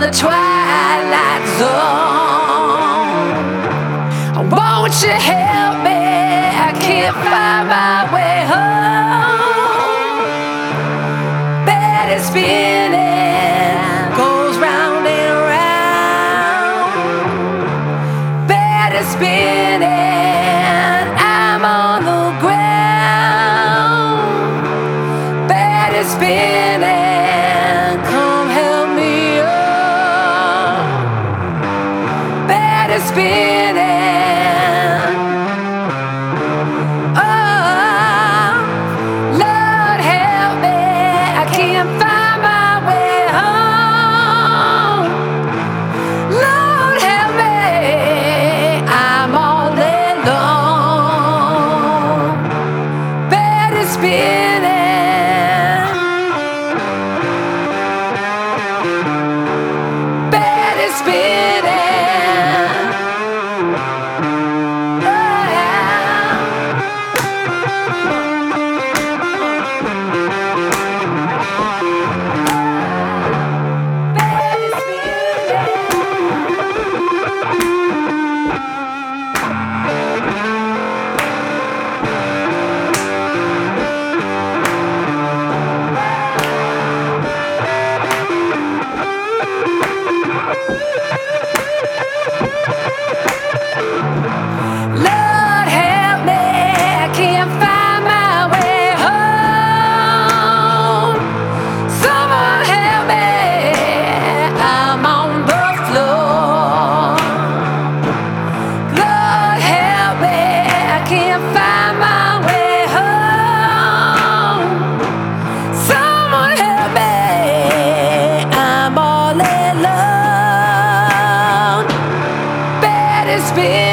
the twilight zone. Won't you help me? I can't find my way home. Bed is spinning, goes round and round. Bed is spinning, I'm on the ground. Bed is spinning, come help me up. Bed is spinning. It's been